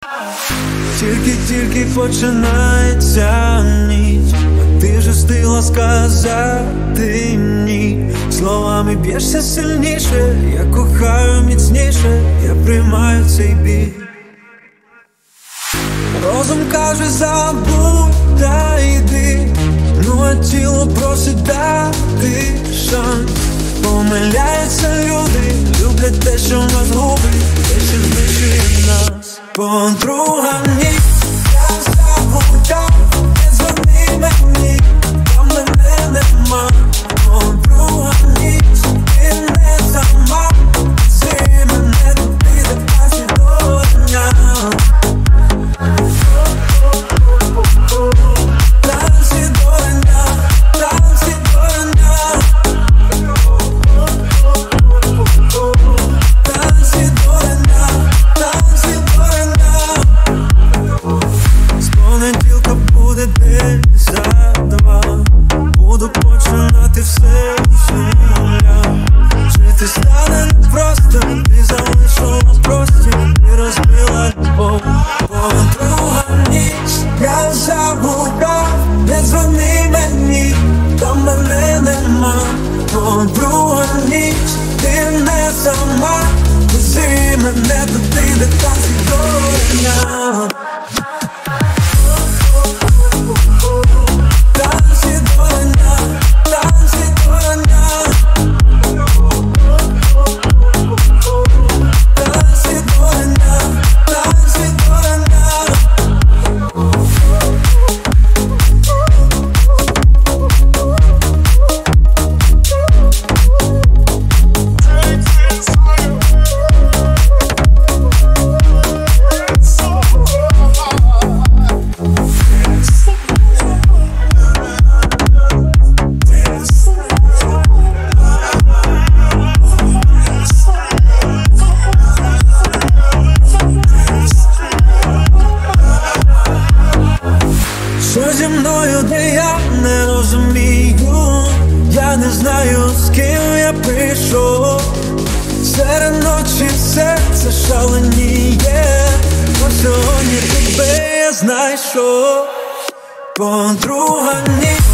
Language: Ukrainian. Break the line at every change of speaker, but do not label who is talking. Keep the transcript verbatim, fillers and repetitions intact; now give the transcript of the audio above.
Тільки-тільки починається ніч, а ти вже встигла сказати ні. Словами б'єшся сильніше, я кохаю міцніше, я приймаю цей біль. Розум каже забудь та йди, ну а тіло просить дати шанс. Помиляються люди, люблять те, що нас губить, те, що знищує нас. Подруга ніч, я забуття, не дзвони мені, там мене нема. Подруга ніч, ти не сама, вези мене туди, де краще до дня. Танці до дня, танці до дня. Танці до дня, танці до дня. З понеділка буде день за два, буду починати все з нуля. Жити стане непросто, ти залишила простір, ти розбила любов. Подруга ніч, я забула, не дзвони мені, там мене нема. Подруга ніч, ти не сама, вези мене туди, де танці до дня. Танці до дня, танці до дня. Танці до дня, танці до дня. Що зі мною, де я не розумію, я не знаю, з ким я прийшов. Серед ночі серце шаленіє, бо сьогодні тебе я знайшов. Подруга ніч.